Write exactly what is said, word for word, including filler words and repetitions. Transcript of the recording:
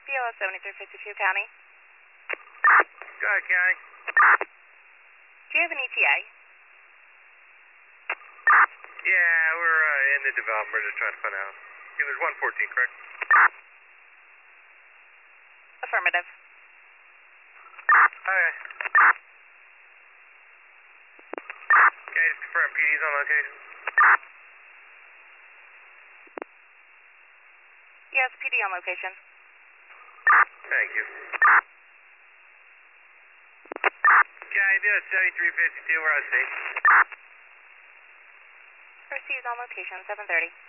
B L S seventy-three fifty-two, County. Go ahead, County. Do you have an E T A? Yeah, we're uh, in the development. We're just trying to find out. Yeah, there's one fourteen, correct? Affirmative. Okay. Okay, just confirm P D's on location. Yes, P D on location. Thank you. County, B L S seventy-three fifty-two, we're on station. Received on location, seven thirty.